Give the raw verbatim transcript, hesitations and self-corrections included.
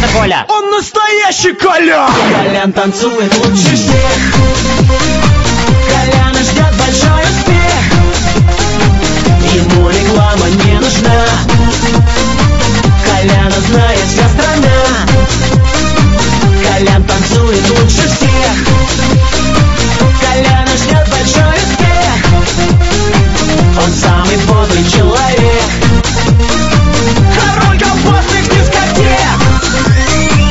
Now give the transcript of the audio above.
Коля. Он настоящий Коля! Колян танцует лучше всех. Коляна ждет большой успех. Ему реклама не нужна. Коляна знает вся страна. Колян танцует лучше всех.